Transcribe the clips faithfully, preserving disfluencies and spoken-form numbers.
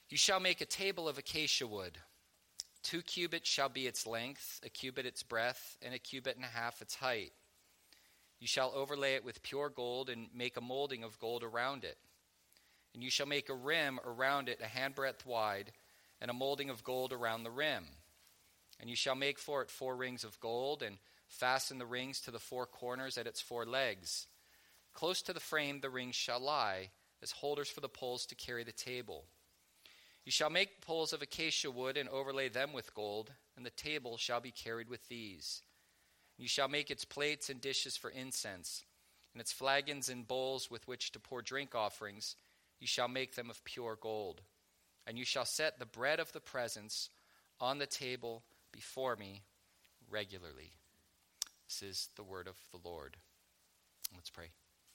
You shall make a table of acacia wood. Two cubits shall be its length, a cubit its breadth, and a cubit and a half its height. You shall overlay it with pure gold and make a molding of gold around it. And you shall make a rim around it a handbreadth wide, and a molding of gold around the rim. And you shall make for it four rings of gold, and fasten the rings to the four corners at its four legs. Close to the frame the rings shall lie, as holders for the poles to carry the table. You shall make poles of acacia wood and overlay them with gold, and the table shall be carried with these. You shall make its plates and dishes for incense, and its flagons and bowls with which to pour drink offerings. You shall make them of pure gold. And you shall set the bread of the presence on the table before me regularly. This is the word of the Lord. Let's pray.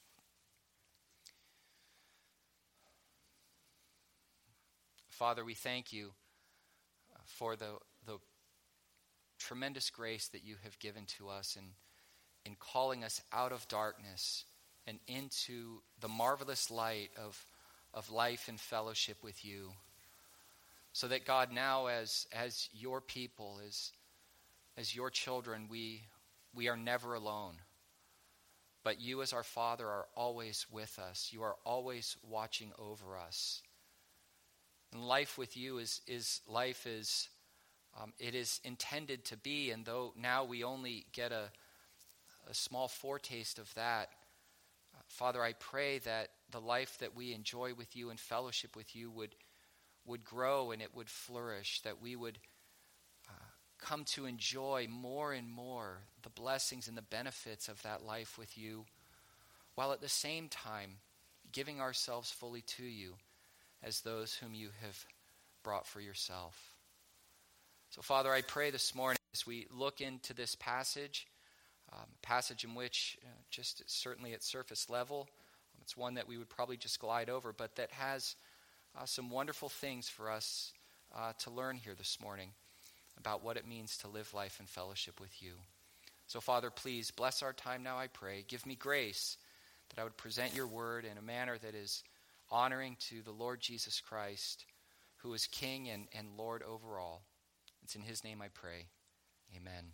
Father, we thank you for the, the tremendous grace that you have given to us in, in calling us out of darkness and into the marvelous light of, of life and fellowship with you. So that, God, now as, as your people, as, as your children, we, we are never alone. But you as our Father are always with us. You are always watching over us. And life with you is, is life is, um, it is intended to be, and though now we only get a, a small foretaste of that, uh, Father, I pray that the life that we enjoy with you and fellowship with you would, would grow and it would flourish, that we would uh, come to enjoy more and more the blessings and the benefits of that life with you, while at the same time giving ourselves fully to you as those whom you have brought for yourself. So, Father, I pray this morning as we look into this passage, um, a passage in which, uh, just certainly at surface level, um, it's one that we would probably just glide over, but that has uh, some wonderful things for us uh, to learn here this morning about what it means to live life in fellowship with you. So, Father, please bless our time now, I pray. Give me grace that I would present your word in a manner that is honoring to the Lord Jesus Christ, who is King and, and Lord over all. It's in his name I pray. Amen.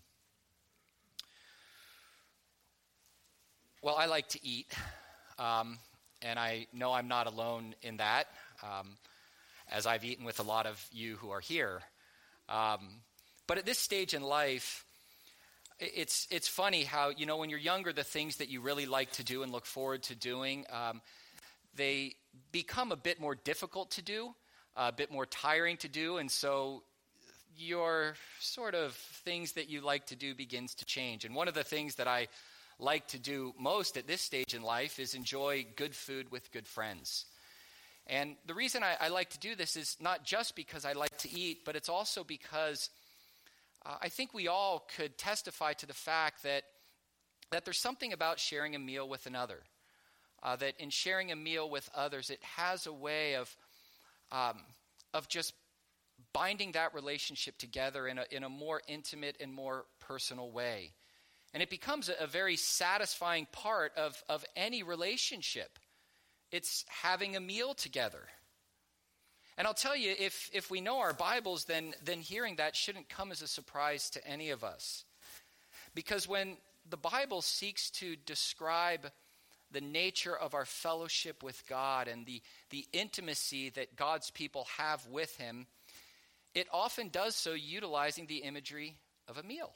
Well, I like to eat, um, and I know I'm not alone in that, um, as I've eaten with a lot of you who are here. Um, but at this stage in life, it's it's funny how, you know, when you're younger, the things that you really like to do and look forward to doing, um, they become a bit more difficult to do, a bit more tiring to do, and so your sort of things that you like to do begins to change. And one of the things that I like to do most at this stage in life is enjoy good food with good friends. And the reason I, I like to do this is not just because I like to eat, but it's also because uh, I think we all could testify to the fact that that there's something about sharing a meal with another. Uh, that in sharing a meal with others, it has a way of um, of just binding that relationship together in a in a more intimate and more personal way. And it becomes a, a very satisfying part of, of any relationship. It's having a meal together. And I'll tell you, if if we know our Bibles, then then hearing that shouldn't come as a surprise to any of us. Because when the Bible seeks to describe the nature of our fellowship with God and the, the intimacy that God's people have with him, it often does so utilizing the imagery of a meal.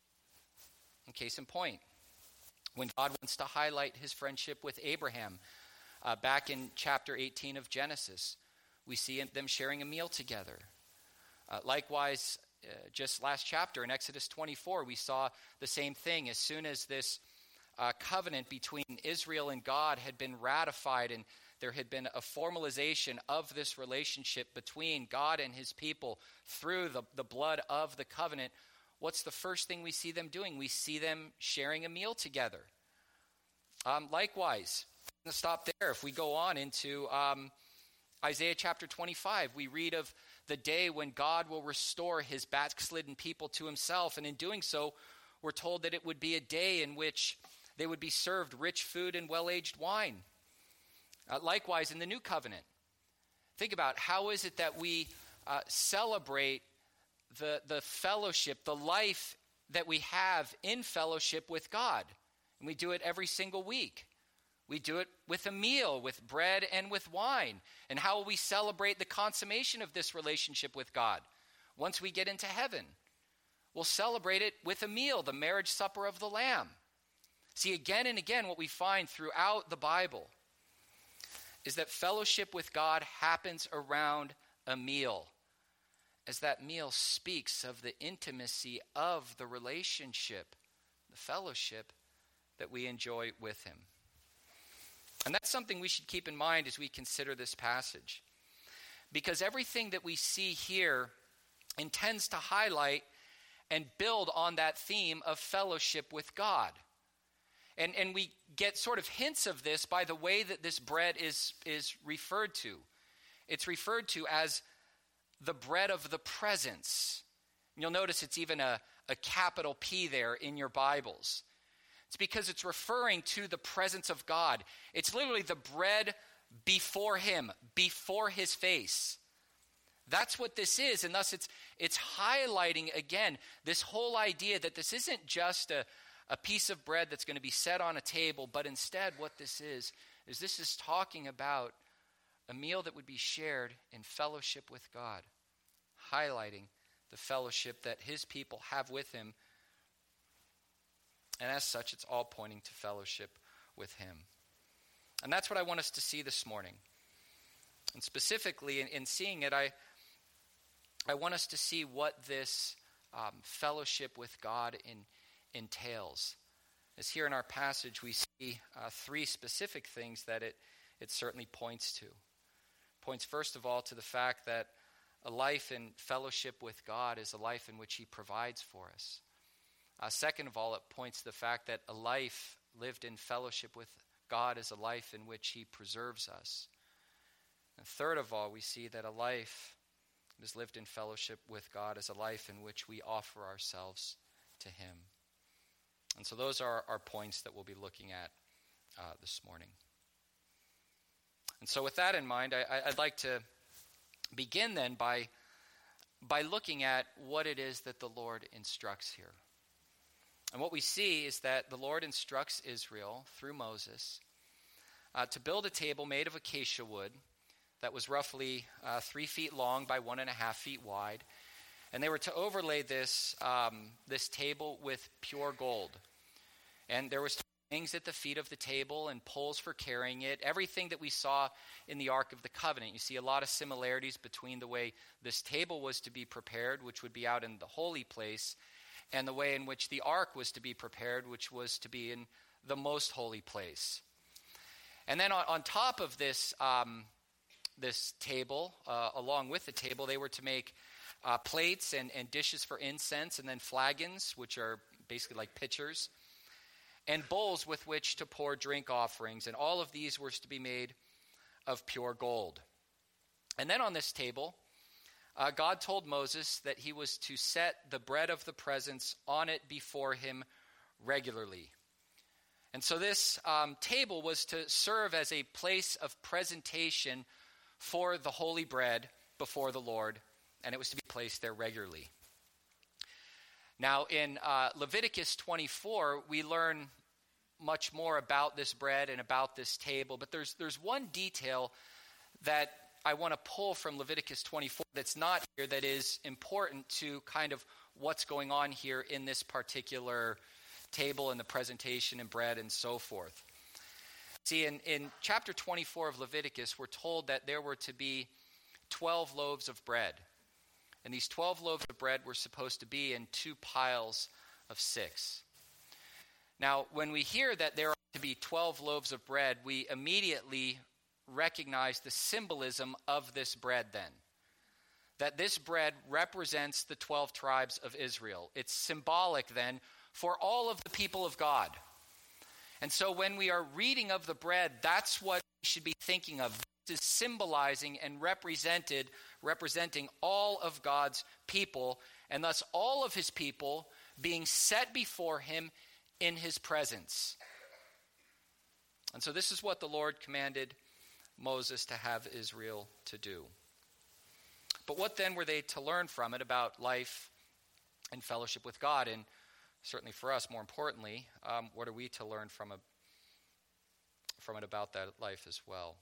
In case in point, when God wants to highlight his friendship with Abraham, uh, back in chapter eighteen of Genesis, we see them sharing a meal together. Uh, likewise, uh, just last chapter in Exodus twenty-four, we saw the same thing. As soon as this Uh, covenant between Israel and God had been ratified, and there had been a formalization of this relationship between God and his people through the, the blood of the covenant, what's the first thing we see them doing? We see them sharing a meal together. Um, likewise, I'm going to stop there. If we go on into um, Isaiah chapter twenty-five, we read of the day when God will restore his backslidden people to himself, and in doing so, we're told that it would be a day in which they would be served rich food and well-aged wine. Uh, likewise, in the new covenant, Think about how is it that we uh, celebrate the, the fellowship, the life that we have in fellowship with God. And we do it every single week. We do it with a meal, with bread and with wine. And how will we celebrate the consummation of this relationship with God? Once we get into heaven, we'll celebrate it with a meal, the marriage supper of the Lamb. See, again and again, what we find throughout the Bible is that fellowship with God happens around a meal, as that meal speaks of the intimacy of the relationship, the fellowship that we enjoy with him. And that's something we should keep in mind as we consider this passage, because everything that we see here intends to highlight and build on that theme of fellowship with God. And, and we get sort of hints of this by the way that this bread is, is referred to. It's referred to as the bread of the presence. You'll notice it's even a, a capital P there in your Bibles. It's because it's referring to the presence of God. It's literally the bread before him, before his face. That's what this is, and thus it's it's highlighting again this whole idea that this isn't just a, a piece of bread that's going to be set on a table, but instead what this is, is this is talking about a meal that would be shared in fellowship with God, highlighting the fellowship that his people have with him. And as such, it's all pointing to fellowship with him. And that's what I want us to see this morning. And specifically, in, in seeing it, I, I want us to see what this um, fellowship with God in, entails. As here in our passage, we see uh, three specific things that it, it certainly points to. Points, first of all, to the fact that a life in fellowship with God is a life in which he provides for us. Uh, second of all, it points to the fact that a life lived in fellowship with God is a life in which he preserves us. And third of all, we see that a life that is lived in fellowship with God is a life in which we offer ourselves to him. And so those are our points that we'll be looking at uh, this morning. And so with that in mind, I, I'd like to begin then by, by looking at what it is that the Lord instructs here. And what we see is that the Lord instructs Israel through Moses uh, to build a table made of acacia wood that was roughly uh, three feet long by one and a half feet wide. And they were to overlay this, um, this table with pure gold. And there was things at the feet of the table and poles for carrying it, everything that we saw in the Ark of the Covenant. You see a lot of similarities between the way this table was to be prepared, which would be out in the holy place, and the way in which the ark was to be prepared, which was to be in the most holy place. And then on, on top of this, um, this table, uh, along with the table, they were to make uh, plates and, and dishes for incense, and then flagons, which are basically like pitchers, and bowls with which to pour drink offerings. And all of these were to be made of pure gold. And then on this table, Uh, God told Moses that he was to set the bread of the presence on it before him regularly. And so this um, table was to serve as a place of presentation for the holy bread before the Lord, and it was to be placed there regularly. Now in uh, Leviticus twenty-four, we learn much more about this bread and about this table, but there's there's one detail that I want to pull from Leviticus twenty-four that's not here, that is important to kind of what's going on here in this particular table and the presentation and bread and so forth. See, in, in chapter twenty-four of Leviticus, we're told that there were to be twelve loaves of bread. And these twelve loaves of bread were supposed to be in two piles of six. Now, when we hear that there are to be twelve loaves of bread, we immediately recognize the symbolism of this bread then. That this bread represents the twelve tribes of Israel. It's symbolic then for all of the people of God. And so when we are reading of the bread, that's what we should be thinking of. This is symbolizing and represented, representing all of God's people, and thus all of his people being set before him in his presence. And so this is what the Lord commanded Moses to have Israel to do. But what then were they to learn from it about life and fellowship with God? And certainly for us, more importantly, um, what are we to learn from, a, from it about that life as well?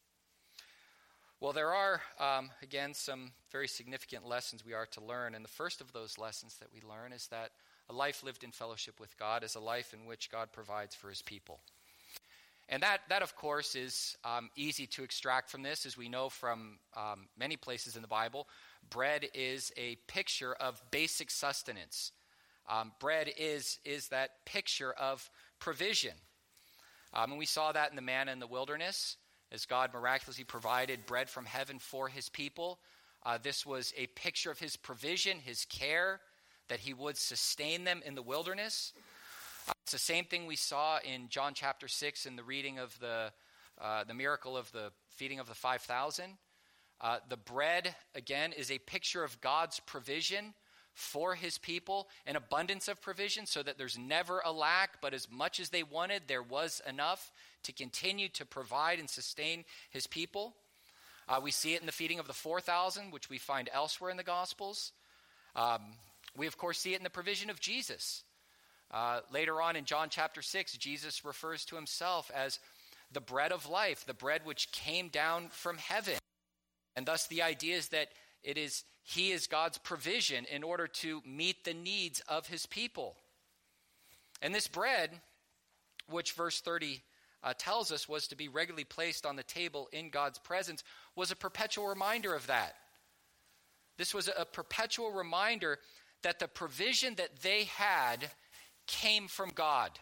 Well, there are, um, again, some very significant lessons we are to learn. And the first of those lessons that we learn is that a life lived in fellowship with God is a life in which God provides for his people. And that, that of course, is um, easy to extract from this. As we know from um, many places in the Bible, bread is a picture of basic sustenance. Um, bread is, is that picture of provision. Um, and we saw that in the manna in the wilderness, as God miraculously provided bread from heaven for his people. Uh, this was a picture of his provision, his care, that he would sustain them in the wilderness. Uh, it's the same thing we saw in John chapter six in the reading of the, uh, the miracle of the feeding of the five thousand. Uh, the bread, again, is a picture of God's provision for his people, an abundance of provision so that there's never a lack, but as much as they wanted, there was enough to continue to provide and sustain his people. Uh, we see it in the feeding of the four thousand, which we find elsewhere in the Gospels. Um, we, of course, see it in the provision of Jesus. Uh, later on in John chapter six, Jesus refers to himself as the bread of life, the bread which came down from heaven. And thus the idea is that it is he is God's provision in order to meet the needs of his people. And this bread, which verse thirty uh, tells us was to be regularly placed on the table in God's presence, was a perpetual reminder of that. This was a, a perpetual reminder that the provision that they had came from God.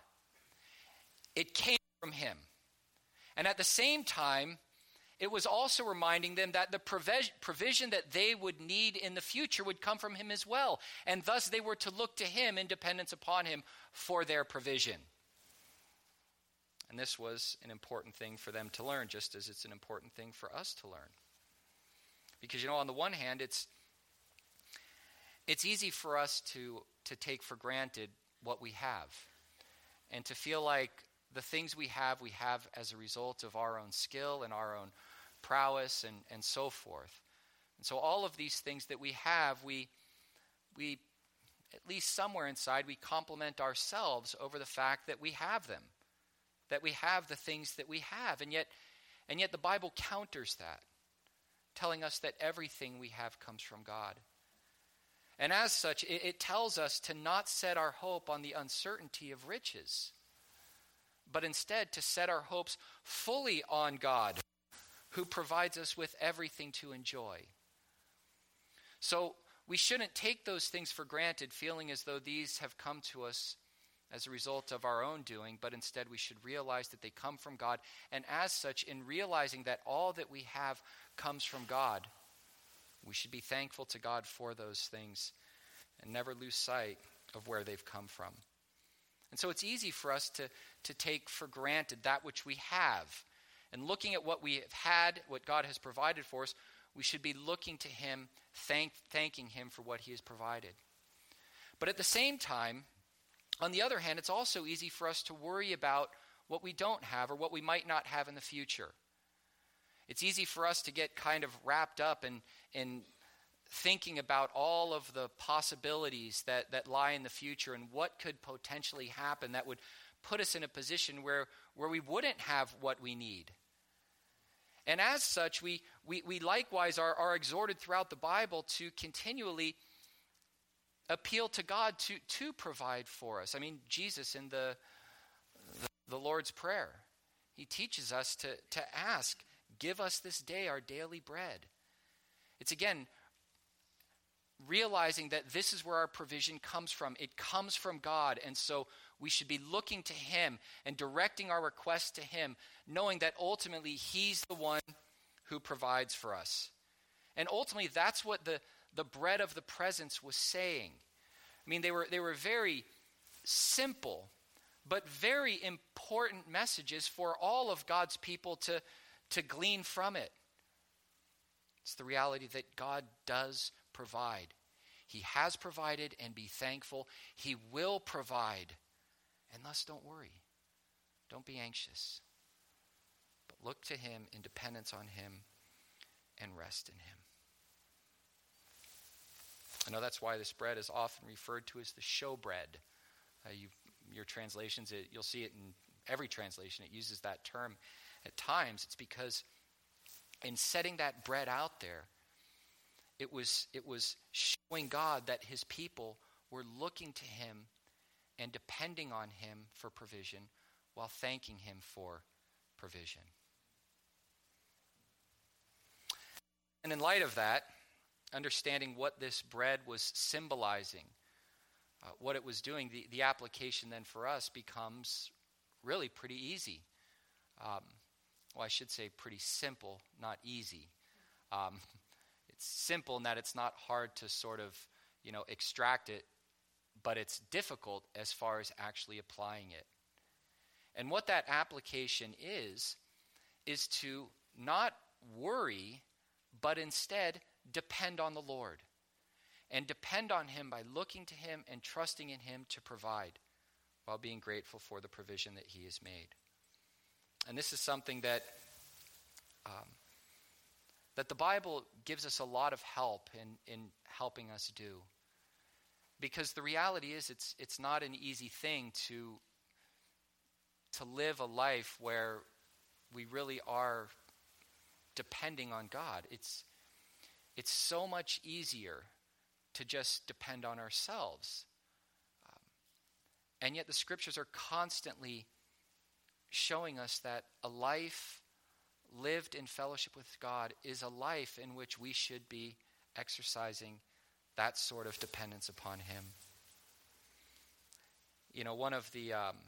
It came from him. And at the same time, it was also reminding them that the provision, provision that they would need in the future would come from him as well. And thus they were to look to him in dependence upon him for their provision. And this was an important thing for them to learn, just as it's an important thing for us to learn. Because, you know, on the one hand, it's it's easy for us to, to take for granted what we have and to feel like the things we have, we have as a result of our own skill and our own prowess and, and so forth. And so all of these things that we have, we, we, at least somewhere inside, we compliment ourselves over the fact that we have them, that we have the things that we have. And yet, and yet the Bible counters that, telling us that everything we have comes from God. And as such, it, it tells us to not set our hope on the uncertainty of riches, but instead to set our hopes fully on God, who provides us with everything to enjoy. So we shouldn't take those things for granted, feeling as though these have come to us as a result of our own doing, but instead we should realize that they come from God. And as such, in realizing that all that we have comes from God, we should be thankful to God for those things and never lose sight of where they've come from. And so it's easy for us to, to take for granted that which we have. And looking at what we have had, what God has provided for us, we should be looking to him, thank, thanking him for what he has provided. But at the same time, on the other hand, it's also easy for us to worry about what we don't have or what we might not have in the future. It's easy for us to get kind of wrapped up in, in thinking about all of the possibilities that, that lie in the future and what could potentially happen that would put us in a position where, where we wouldn't have what we need. And as such, we, we, we likewise are, are exhorted throughout the Bible to continually appeal to God to, to provide for us. I mean, Jesus in the, the, the Lord's Prayer, he teaches us to, to ask, give us this day our daily bread. It's again, realizing that this is where our provision comes from. It comes from God, and so we should be looking to him and directing our requests to him, knowing that ultimately he's the one who provides for us. And ultimately, that's what the, the bread of the presence was saying. I mean, they were they were very simple, but very important messages for all of God's people to, to glean from it. It's the reality that God does provide. He has provided, and be thankful. He will provide, and thus don't worry. Don't be anxious. But look to him in dependence on him, and rest in him. I know that's why this bread is often referred to as the showbread. Uh, you, your translations, it, you'll see it in every translation. It uses that term at times. It's because in setting that bread out there, it was, it was showing God that his people were looking to him and depending on him for provision while thanking him for provision. And in light of that, understanding what this bread was symbolizing, uh, what it was doing, the, the application then for us becomes really pretty easy. Um, well, I should say pretty simple, not easy. Um, it's simple in that it's not hard to sort of, you know, extract it, but it's difficult as far as actually applying it. And what that application is, is to not worry, but instead depend on the Lord. And depend on him by looking to him and trusting in him to provide, while being grateful for the provision that he has made. And this is something that um, that the Bible gives us a lot of help in, in helping us do. Because the reality is it's it's not an easy thing to to live a life where we really are depending on God. It's it's so much easier to just depend on ourselves. Um, and yet the scriptures are constantly showing us that a life lived in fellowship with God is a life in which we should be exercising that sort of dependence upon him. You know, one of the um,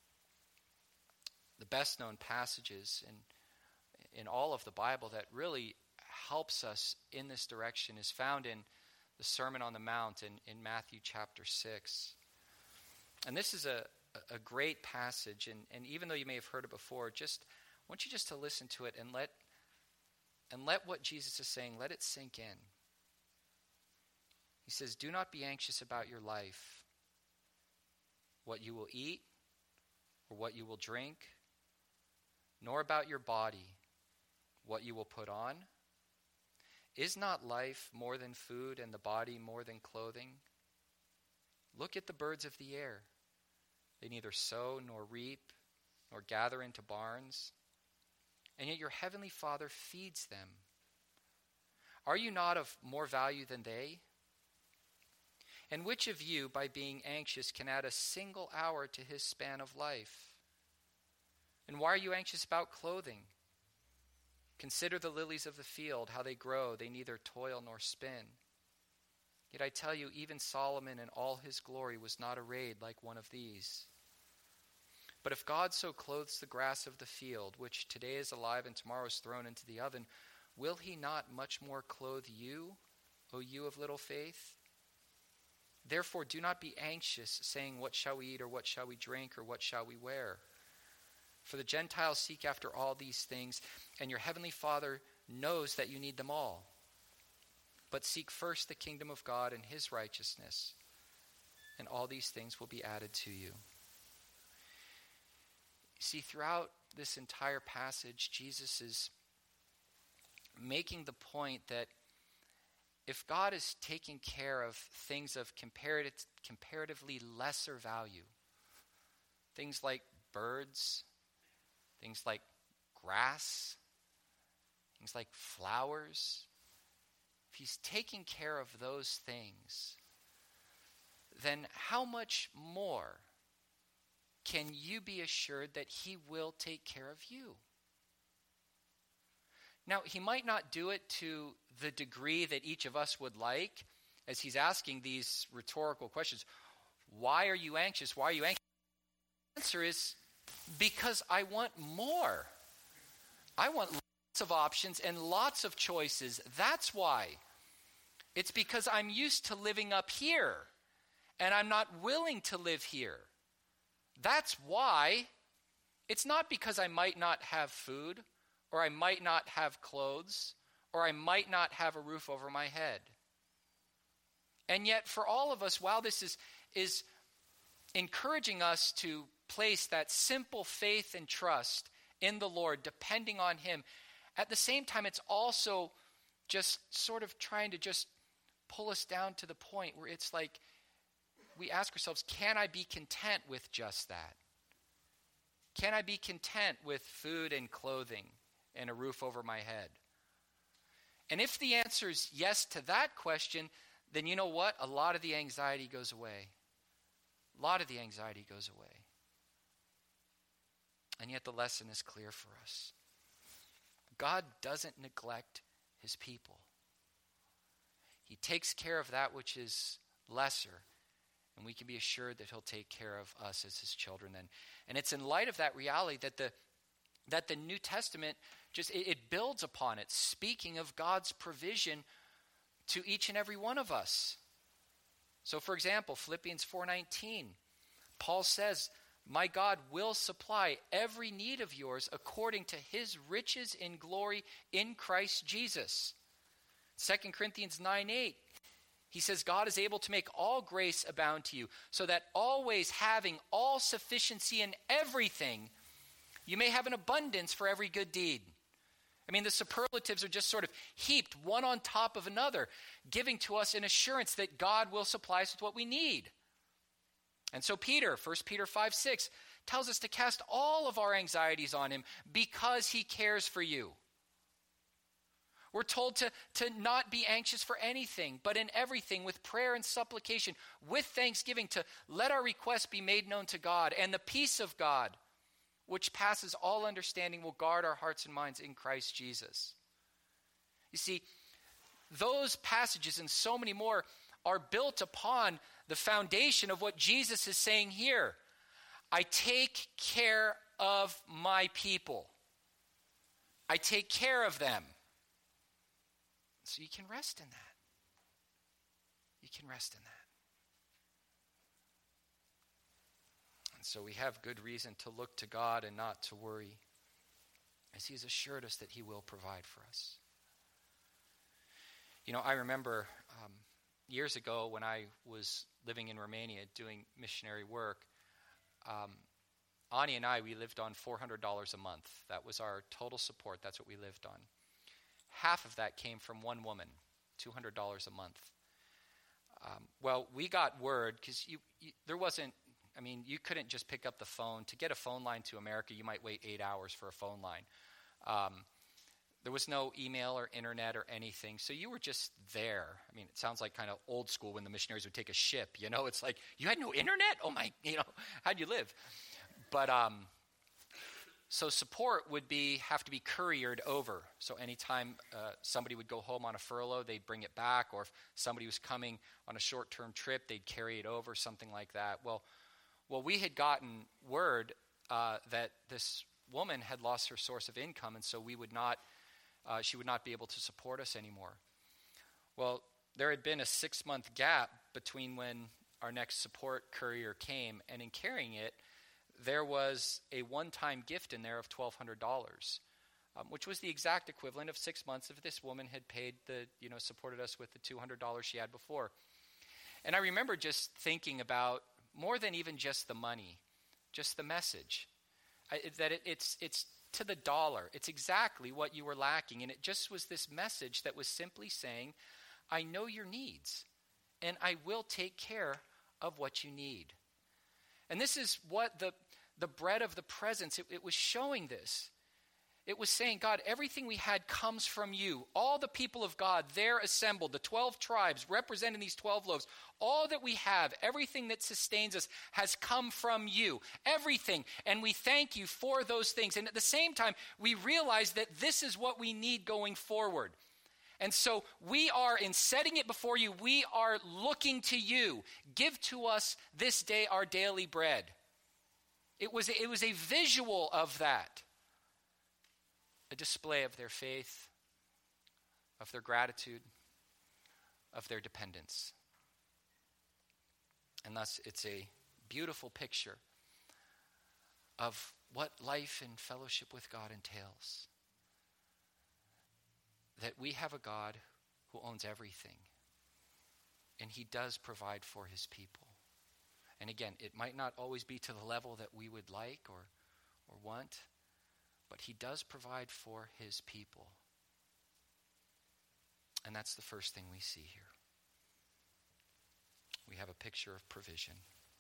the best known passages in in all of the Bible that really helps us in this direction is found in the Sermon on the Mount in, in Matthew chapter six. And this is a, a great passage, and, and even though you may have heard it before, just I want you just to listen to it and let and let what Jesus is saying, let it sink in. He says, "Do not be anxious about your life, what you will eat or what you will drink, nor about your body, what you will put on. Is not life more than food and the body more than clothing? Look at the birds of the air. They neither sow nor reap nor gather into barns, and yet your heavenly Father feeds them. Are you not of more value than they? And which of you, by being anxious, can add a single hour to his span of life? And why are you anxious about clothing? Consider the lilies of the field, how they grow. They neither toil nor spin. Yet I tell you, even Solomon in all his glory was not arrayed like one of these. But if God so clothes the grass of the field, which today is alive and tomorrow is thrown into the oven, will he not much more clothe you, O you of little faith? Therefore do not be anxious, saying, what shall we eat, or what shall we drink, or what shall we wear? For the Gentiles seek after all these things, and your heavenly Father knows that you need them all. But seek first the kingdom of God and his righteousness, and all these things will be added to you." See, throughout this entire passage, Jesus is making the point that if God is taking care of things of comparative, comparatively lesser value, things like birds, things like grass, things like flowers, if he's taking care of those things, then how much more can you be assured that he will take care of you? Now, he might not do it to the degree that each of us would like, as he's asking these rhetorical questions. Why are you anxious? Why are you anxious? The answer is, because I want more. I want lots of options and lots of choices. That's why. It's because I'm used to living up here, and I'm not willing to live here. That's why. It's not because I might not have food, or I might not have clothes, or I might not have a roof over my head. And yet, for all of us, while this is, is encouraging us to place that simple faith and trust in the Lord, depending on him. At the same time, it's also just sort of trying to just pull us down to the point where it's like we ask ourselves, can I be content with just that? Can I be content with food and clothing and a roof over my head? And if the answer is yes to that question, then you know what? A lot of the anxiety goes away. A lot of the anxiety goes away. And yet the lesson is clear for us. God doesn't neglect his people. He takes care of that which is lesser, and we can be assured that he'll take care of us as his children then. And it's in light of that reality that the that the New Testament just it, it builds upon it, speaking of God's provision to each and every one of us. So for example, Philippians four nineteen, Paul says, "My God will supply every need of yours according to his riches in glory in Christ Jesus." Second Corinthians nine eight, he says, "God is able to make all grace abound to you, so that always having all sufficiency in everything, you may have an abundance for every good deed." I mean, the superlatives are just sort of heaped one on top of another, giving to us an assurance that God will supply us with what we need. And so Peter, First Peter five six, tells us to cast all of our anxieties on him because he cares for you. We're told to, to not be anxious for anything, but in everything with prayer and supplication, with thanksgiving, to let our requests be made known to God, and the peace of God, which passes all understanding, will guard our hearts and minds in Christ Jesus. You see, those passages and so many more are built upon the foundation of what Jesus is saying here. I take care of my people. I take care of them. So you can rest in that. You can rest in that. And so we have good reason to look to God and not to worry, as he has assured us that he will provide for us. You know, I remember um, years ago when I was living in Romania doing missionary work, um, Ani and I, we lived on four hundred dollars a month. That was our total support. That's what we lived on. Half of that came from one woman, two hundred dollars a month. Um, well, we got word, because you, you, there wasn't, I mean, you couldn't just pick up the phone. To get a phone line to America, you might wait eight hours for a phone line. Um, there was no email or internet or anything, so you were just there. I mean, it sounds like kind of old school when the missionaries would take a ship, you know? It's like, you had no internet? Oh my, you know, how'd you live? But, um... So support would be have to be couriered over. So anytime uh, somebody would go home on a furlough, they'd bring it back. Or if somebody was coming on a short-term trip, they'd carry it over, something like that. Well, well, we had gotten word uh, that this woman had lost her source of income, and so we would not, uh, she would not be able to support us anymore. Well, there had been a six-month gap between when our next support courier came, and in carrying it, there was a one-time gift in there of twelve hundred dollars, um, which was the exact equivalent of six months if this woman had paid the, you know, supported us with the two hundred dollars she had before. And I remember just thinking about more than even just the money, just the message, I, that it, it's it's to the dollar. It's exactly what you were lacking. And it just was this message that was simply saying, I know your needs, and I will take care of what you need. And this is what the the bread of the presence, it, it was showing this. It was saying, God, everything we had comes from you. All the people of God, they're assembled, the twelve tribes representing these twelve loaves. All that we have, everything that sustains us has come from you. Everything. And we thank you for those things. And at the same time, we realize that this is what we need going forward. And so we are, in setting it before you, we are looking to you. Give to us this day our daily bread. It was, it was a visual of that. A display of their faith, of their gratitude, of their dependence. And thus it's a beautiful picture of what life and fellowship with God entails. That we have a God who owns everything, and he does provide for his people. And again, it might not always be to the level that we would like or, or want, but he does provide for his people. And that's the first thing we see here. We have a picture of provision.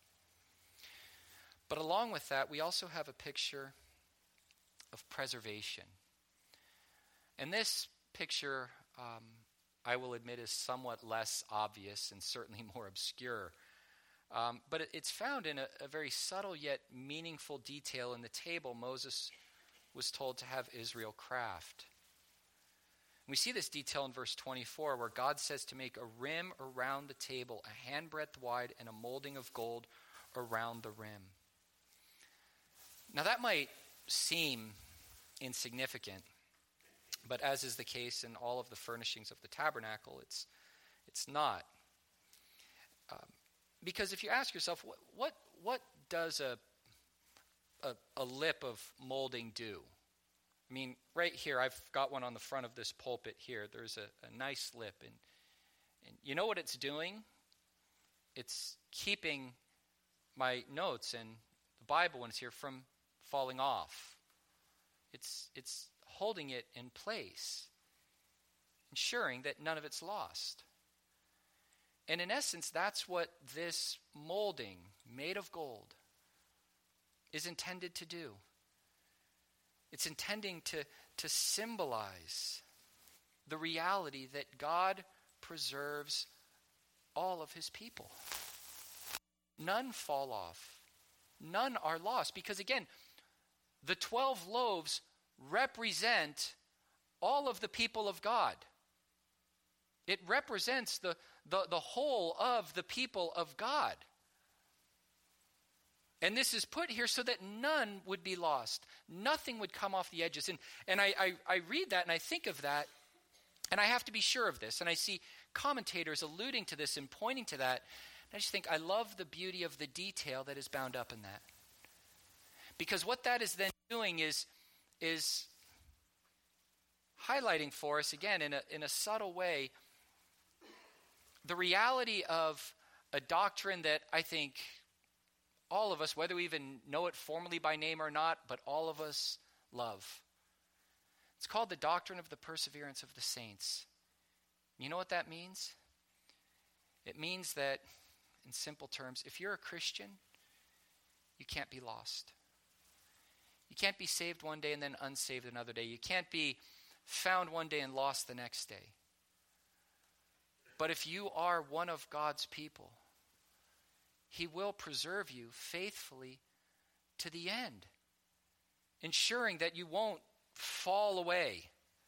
But along with that, we also have a picture of preservation. And this picture, um, I will admit, is somewhat less obvious and certainly more obscure. Um, but it, it's found in a, a very subtle yet meaningful detail in the table Moses was told to have Israel craft. We see this detail in verse twenty-four, where God says to make a rim around the table, a handbreadth wide, and a molding of gold around the rim. Now that might seem insignificant, but as is the case in all of the furnishings of the tabernacle, it's it's not. Um, because if you ask yourself, what what, what does a, a a lip of molding do? I mean, right here, I've got one on the front of this pulpit here. There's a, a nice lip, and and you know what it's doing? It's keeping my notes and the Bible when it's here from falling off. It's it's holding it in place, ensuring that none of it's lost. And in essence, that's what this molding made of gold is intended to do. It's intending to, to symbolize the reality that God preserves all of his people. None fall off. None are lost. Because again, the twelve loaves represent all of the people of God. It represents the, the, the whole of the people of God. And this is put here so that none would be lost. Nothing would come off the edges. And, and I, I, I read that and I think of that, and I have to be sure of this. And I see commentators alluding to this and pointing to that. And I just think I love the beauty of the detail that is bound up in that. Because what that is then doing is, is highlighting for us, again, in a, in a subtle way, the reality of a doctrine that I think all of us, whether we even know it formally by name or not, but all of us love. It's called the doctrine of the perseverance of the saints. You know what that means? It means that, in simple terms, if you're a Christian, you can't be lost. You can't be saved one day and then unsaved another day. You can't be found one day and lost the next day. But if you are one of God's people, he will preserve you faithfully to the end, ensuring that you won't fall away.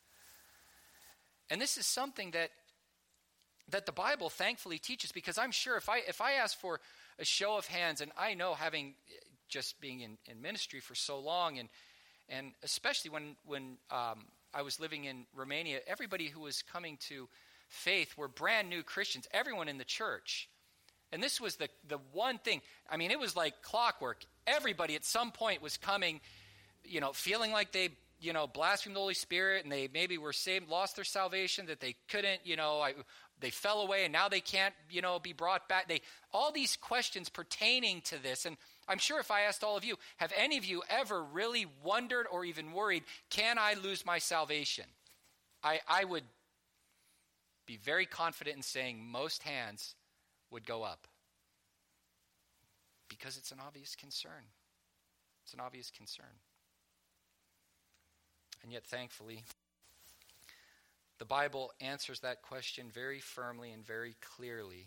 And this is something that that the Bible thankfully teaches, because I'm sure if I if I ask for a show of hands, and I know, having just being in, in ministry for so long, and and especially when when um, I was living in Romania, everybody who was coming to faith were brand new Christians, everyone in the church. And this was the, the one thing, I mean, it was like clockwork. Everybody at some point was coming, you know, feeling like they, you know, blasphemed the Holy Spirit, and they maybe were saved, lost their salvation, that they couldn't, you know, I, they fell away and now they can't, you know, be brought back. They, all these questions pertaining to this. And I'm sure if I asked all of you, have any of you ever really wondered or even worried, can I lose my salvation? I, I would be very confident in saying most hands would go up, because it's an obvious concern. It's an obvious concern. And yet, thankfully, the Bible answers that question very firmly and very clearly.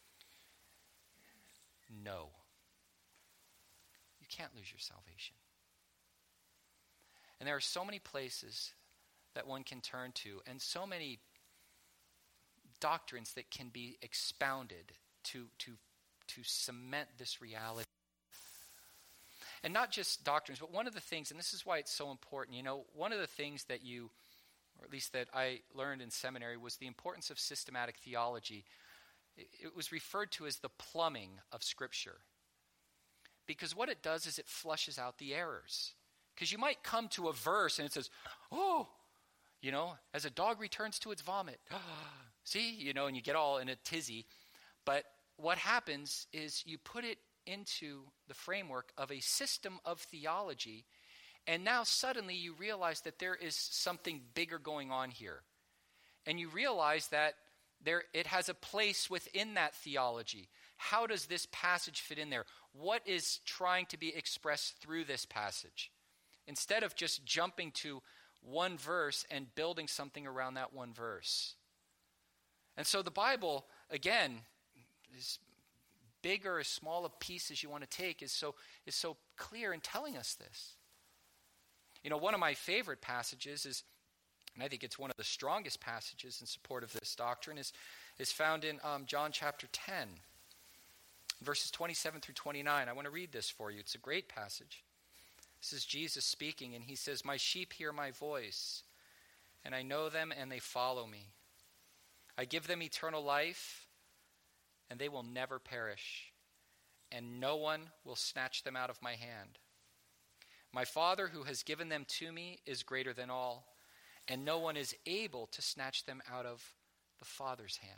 No. You can't lose your salvation. And there are so many places that one can turn to, and so many doctrines that can be expounded to to to cement this reality. And not just doctrines, but one of the things, and this is why it's so important, you know, one of the things that you, or at least that I learned in seminary, was the importance of systematic theology. It, it was referred to as the plumbing of Scripture. Because what it does is it flushes out the errors. Because you might come to a verse and it says, oh, you know, as a dog returns to its vomit. See, you know, and you get all in a tizzy. But what happens is you put it into the framework of a system of theology, And now suddenly you realize that there is something bigger going on here. And you realize that there it has a place within that theology. How does this passage fit in there? What is trying to be expressed through this passage? Instead of just jumping to one verse and building something around that one verse. And so the Bible, again, is big or as small a piece as you want to take, is so is so clear in telling us this. You know, one of my favorite passages is, and I think it's one of the strongest passages in support of this doctrine, is, is found in um, John chapter ten, verses twenty-seven through twenty-nine. I want to read this for you. It's a great passage. This is Jesus speaking, and he says, "My sheep hear my voice, and I know them, and they follow me. I give them eternal life, and they will never perish, and no one will snatch them out of my hand. My Father who has given them to me is greater than all, and no one is able to snatch them out of the Father's hand."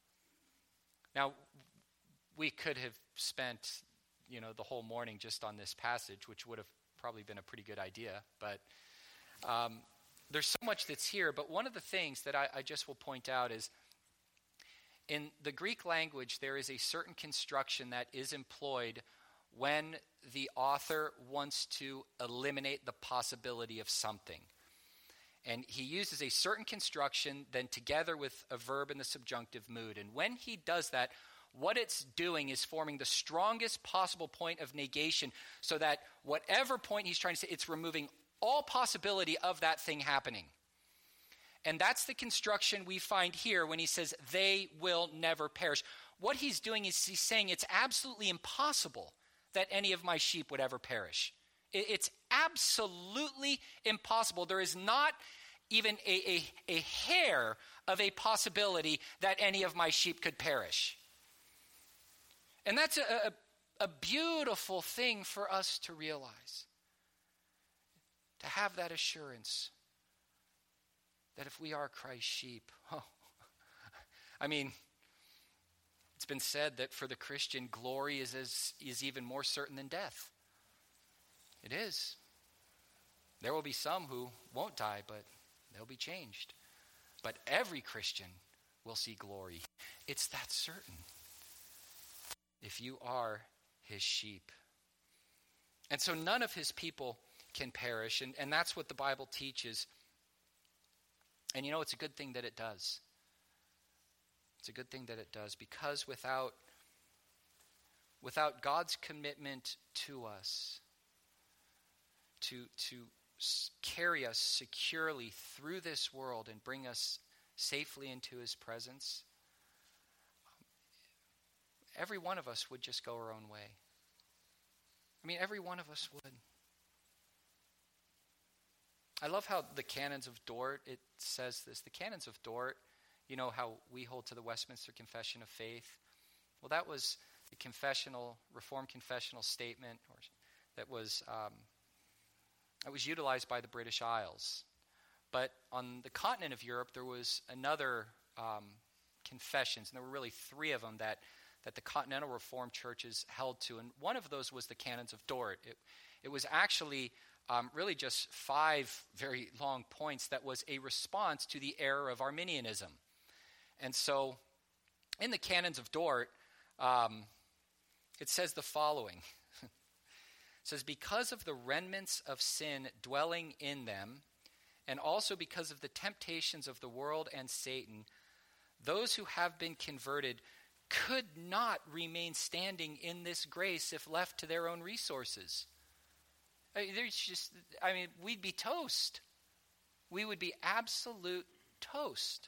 Now, we could have spent, you know, the whole morning just on this passage, which would have probably been a pretty good idea, but um, there's so much that's here. But one of the things that I, I just will point out is, in the Greek language, there is a certain construction that is employed when the author wants to eliminate the possibility of something. And he uses a certain construction then together with a verb in the subjunctive mood. And when he does that, what it's doing is forming the strongest possible point of negation, so that whatever point he's trying to say, it's removing all possibility of that thing happening. And that's the construction we find here when he says, "they will never perish." What he's doing is he's saying it's absolutely impossible that any of my sheep would ever perish. It's absolutely impossible. There is not even a, a, a hair of a possibility that any of my sheep could perish. And that's a, a, a beautiful thing for us to realize. To have that assurance that if we are Christ's sheep, oh, I mean, it's been said that for the Christian, glory is, is, is even more certain than death. It is. There will be some who won't die, but they'll be changed. But every Christian will see glory. It's that certain. If you are his sheep. And so none of his people can perish. And, and that's what the Bible teaches. And you know, it's a good thing that it does. It's a good thing that it does, because without, without God's commitment to us, to, to carry us securely through this world and bring us safely into his presence, every one of us would just go our own way. I mean, every one of us would. I love how the Canons of Dort, it says this. The Canons of Dort, you know how we hold to the Westminster Confession of Faith. Well, that was the confessional, Reformed confessional statement or, that was um, that was utilized by the British Isles. But on the continent of Europe, there was another um, confessions, and there were really three of them that that the continental Reformed churches held to. And one of those was the Canons of Dort. It, it was actually um, really just five very long points that was a response to the error of Arminianism. And so in the Canons of Dort, um, it says the following. It says, "Because of the remnants of sin dwelling in them, and also because of the temptations of the world and Satan, those who have been converted could not remain standing in this grace if left to their own resources." I mean, there's just, I mean, we'd be toast. We would be absolute toast.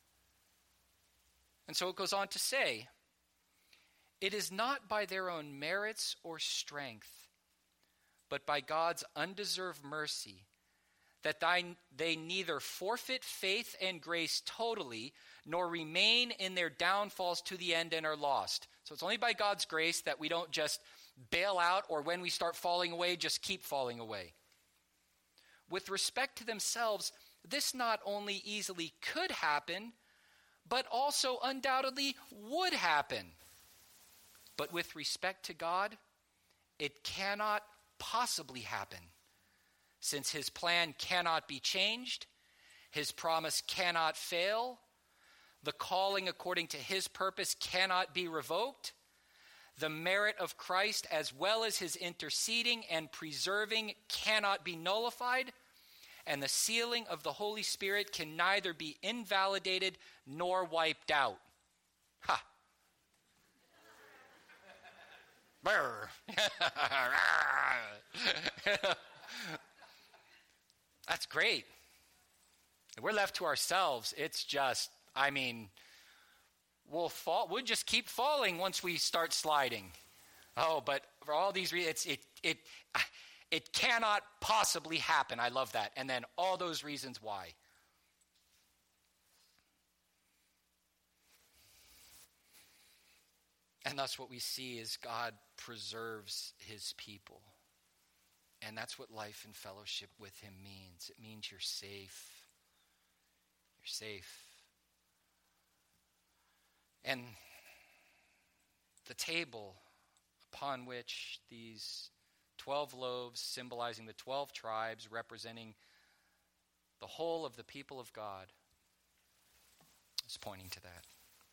And so it goes on to say, "It is not by their own merits or strength, but by God's undeserved mercy, that they neither forfeit faith and grace totally, nor remain in their downfalls to the end and are lost." So it's only by God's grace that we don't just bail out, or when we start falling away, just keep falling away. "With respect to themselves, this not only easily could happen, but also undoubtedly would happen. But with respect to God, it cannot possibly happen, since his plan cannot be changed, his promise cannot fail, the calling according to his purpose cannot be revoked, the merit of Christ as well as his interceding and preserving cannot be nullified, and the sealing of the Holy Spirit can neither be invalidated nor wiped out. Ha! Brr. That's great. If we're left to ourselves, it's just, I mean, we'll fall, we'll just keep falling once we start sliding. Oh, but for all these reasons, it, it, it cannot possibly happen. I love that. And then all those reasons why. And that's what we see is God preserves his people. And that's what life and fellowship with him means. It means you're safe. You're safe. And the table upon which these twelve loaves, symbolizing the twelve tribes, representing the whole of the people of God, is pointing to that.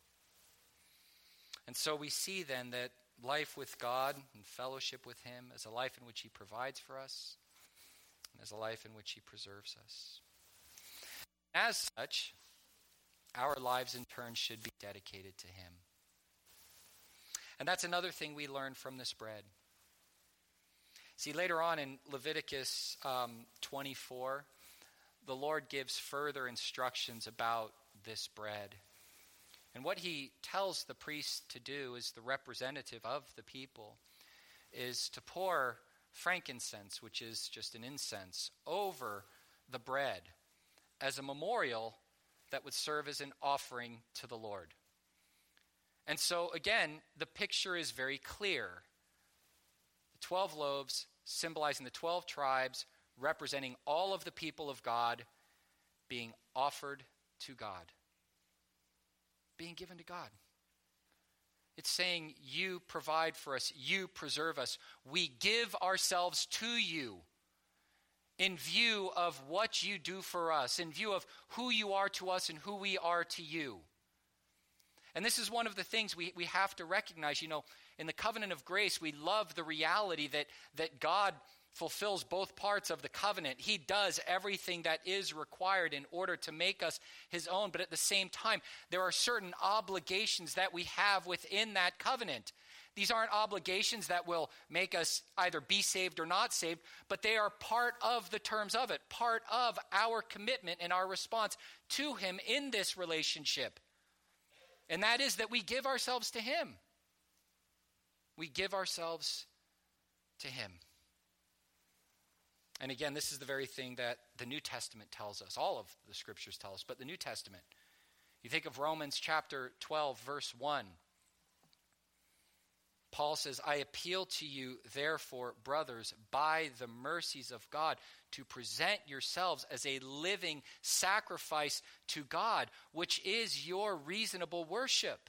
And so we see then that life with God and fellowship with him is a life in which he provides for us and is a life in which he preserves us. As such, our lives in turn should be dedicated to him. And that's another thing we learn from this bread. See, later on in Leviticus um, twenty-four, the Lord gives further instructions about this bread. And what he tells the priest to do as the representative of the people is to pour frankincense, which is just an incense, over the bread as a memorial that would serve as an offering to the Lord. And so again, the picture is very clear. The twelve loaves symbolizing the twelve tribes, representing all of the people of God, being offered to God. Being given to God. It's saying, you provide for us, you preserve us. We give ourselves to you in view of what you do for us, in view of who you are to us and who we are to you. And this is one of the things we, we have to recognize. You know, in the covenant of grace, we love the reality that, that God fulfills both parts of the covenant. He does everything that is required in order to make us his own. But at the same time, there are certain obligations that we have within that covenant. These aren't obligations that will make us either be saved or not saved, but they are part of the terms of it, part of our commitment and our response to him in this relationship. And that is that we give ourselves to him. We give ourselves to him. And again, this is the very thing that the New Testament tells us. All of the scriptures tell us, but the New Testament. You think of Romans chapter twelve, verse one. Paul says, I appeal to you, therefore, brothers, by the mercies of God, to present yourselves as a living sacrifice to God, which is your reasonable worship.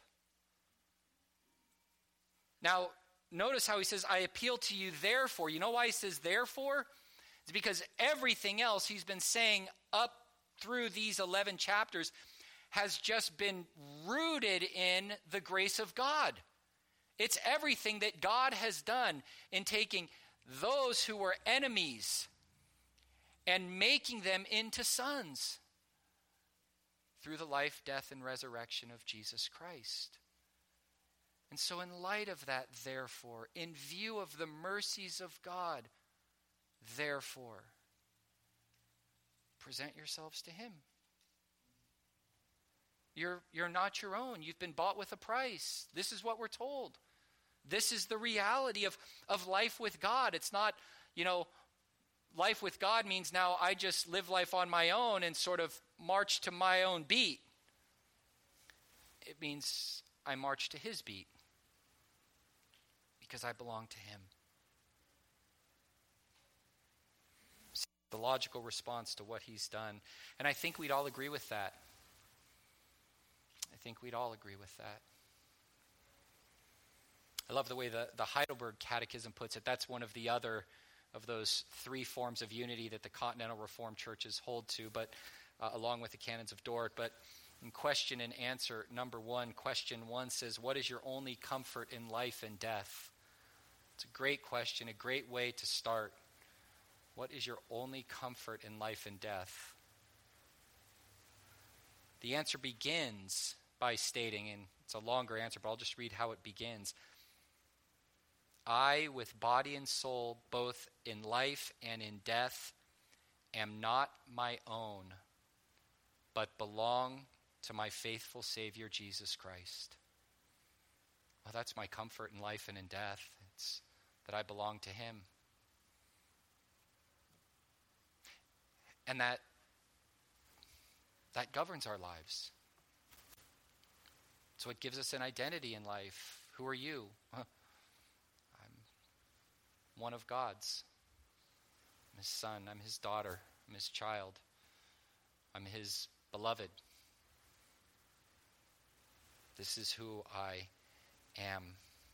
Now, notice how he says, I appeal to you, therefore. You know why he says therefore? It's because everything else he's been saying up through these eleven chapters has just been rooted in the grace of God. It's everything that God has done in taking those who were enemies and making them into sons through the life, death, and resurrection of Jesus Christ. And so in light of that, therefore, in view of the mercies of God, therefore, present yourselves to him. You're, you're not your own. You've been bought with a price. This is what we're told. This is the reality of, of life with God. It's not, you know, life with God means now I just live life on my own and sort of march to my own beat. It means I march to his beat because I belong to him. The logical response to what he's done. And I think we'd all agree with that. I think we'd all agree with that. I love the way the, the Heidelberg Catechism puts it. That's one of the other of those three forms of unity that the Continental Reformed churches hold to, but uh, along with the canons of Dort. But in question and answer, number one, question one says, what is your only comfort in life and death? It's a great question, a great way to start. What is your only comfort in life and death? The answer begins by stating, and it's a longer answer, but I'll just read how it begins. I, with body and soul, both in life and in death, am not my own, but belong to my faithful Savior, Jesus Christ. Well, that's my comfort in life and in death. It's that I belong to him. And that that governs our lives. So it gives us an identity in life. Who are you? I'm one of God's. I'm his son. I'm his daughter. I'm his child. I'm his beloved. This is who I am.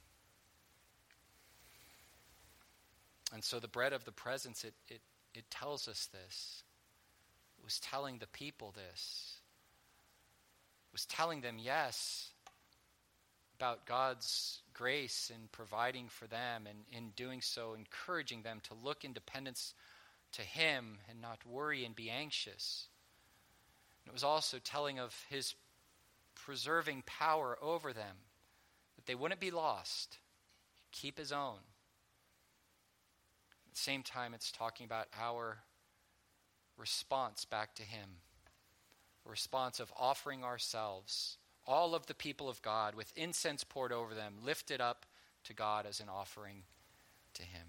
And so the bread of the presence, it, it, it tells us this. It was telling the people this. It was telling them, yes, about God's grace in providing for them, and in doing so, encouraging them to look in dependence to him and not worry and be anxious. And it was also telling of his preserving power over them, that they wouldn't be lost, keep his own. At the same time, it's talking about our response back to him, a response of offering ourselves, all of the people of God, with incense poured over them, lifted up to God as an offering to him.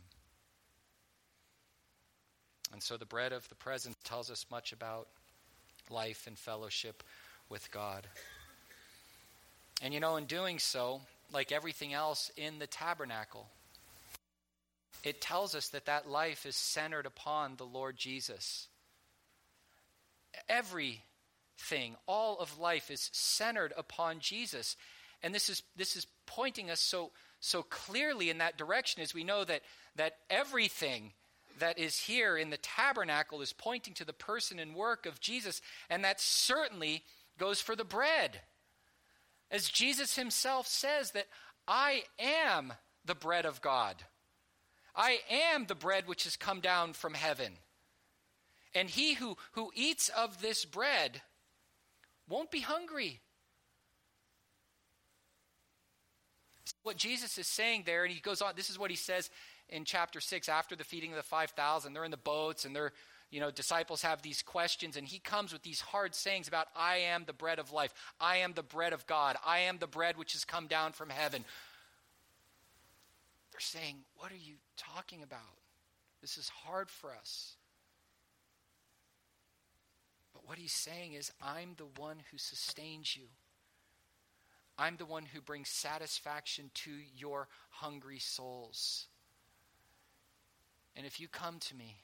And so the bread of the presence tells us much about life and fellowship with God. And you know, in doing so, like everything else in the tabernacle, it tells us that that life is centered upon the Lord Jesus. Everything, all of life is centered upon Jesus. And this is this is pointing us so so clearly in that direction, as we know that that everything that is here in the tabernacle is pointing to the person and work of Jesus. And that certainly goes for the bread. As Jesus himself says that I am the bread of God. I am the bread which has come down from heaven. And he who, who eats of this bread won't be hungry. What Jesus is saying there, and he goes on, this is what he says in chapter six, after the feeding of the five thousand, they're in the boats, and they're, you know, disciples have these questions, and he comes with these hard sayings about, I am the bread of life. I am the bread of God. I am the bread which has come down from heaven. They're saying, what are you talking about? This is hard for us. But what he's saying is, I'm the one who sustains you. I'm the one who brings satisfaction to your hungry souls. And if you come to me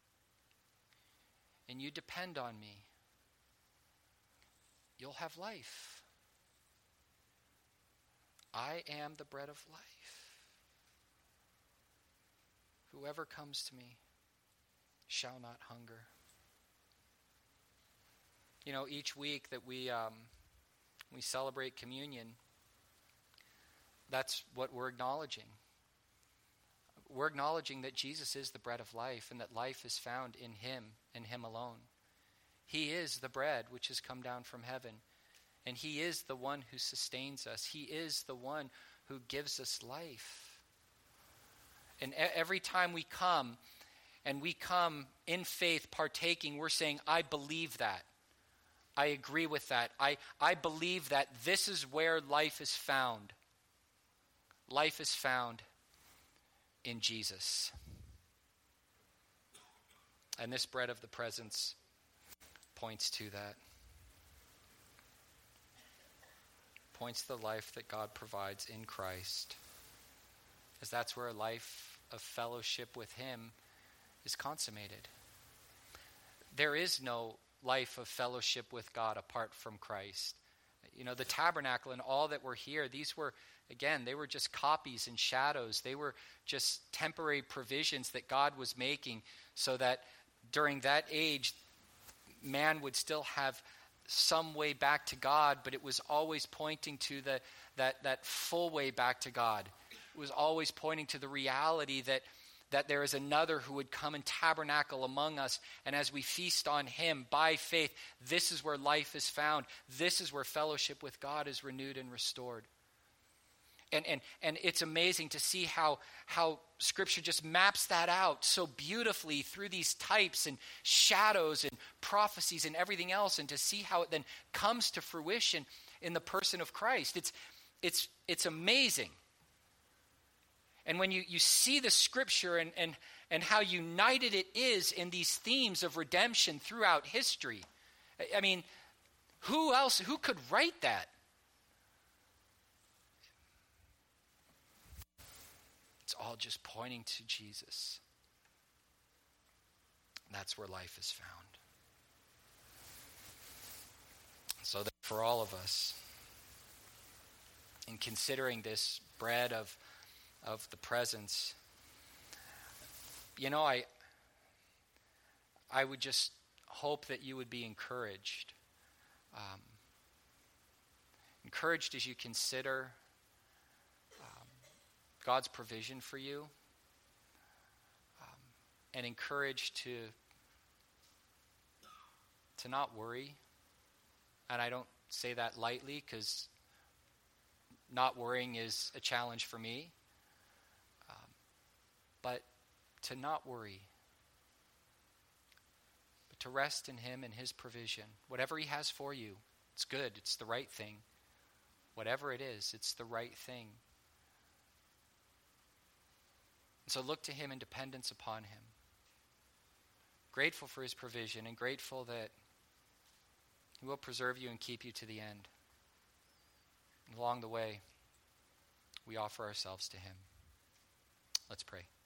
and you depend on me, you'll have life. I am the bread of life. Whoever comes to me shall not hunger. You know, each week that we um, we celebrate communion, that's what we're acknowledging. We're acknowledging that Jesus is the bread of life, and that life is found in him and him alone. He is the bread which has come down from heaven, and he is the one who sustains us. He is the one who gives us life. And every time we come, and we come in faith partaking, we're saying, I believe that. I agree with that. I, I believe that this is where life is found. Life is found in Jesus. And this bread of the presence points to that. Points to the life that God provides in Christ. As that's where a life of fellowship with him is consummated. There is no life of fellowship with God apart from Christ. You know, the tabernacle and all that were here, these were, again, they were just copies and shadows. They were just temporary provisions that God was making so that during that age, man would still have some way back to God, but it was always pointing to the that that full way back to God. It was always pointing to the reality that that there is another who would come and tabernacle among us, and as we feast on him by faith, this is where life is found. This is where fellowship with God is renewed and restored. And and and it's amazing to see how how Scripture just maps that out so beautifully through these types and shadows and prophecies and everything else, and to see how it then comes to fruition in the person of Christ. It's it's it's amazing. And when you, you see the Scripture and, and, and how united it is in these themes of redemption throughout history, I mean, who else, who could write that? It's all just pointing to Jesus. And that's where life is found. So that for all of us, in considering this bread of of the presence, you know, I I would just hope that you would be encouraged. Um, encouraged as you consider um, God's provision for you, um, and encouraged to to not worry. And I don't say that lightly, because not worrying is a challenge for me. But to not worry, but to rest in him and his provision. Whatever he has for you, it's good. It's the right thing. Whatever it is, it's the right thing. And so look to him in dependence upon him. Grateful for his provision, and grateful that he will preserve you and keep you to the end. And along the way, we offer ourselves to him. Let's pray.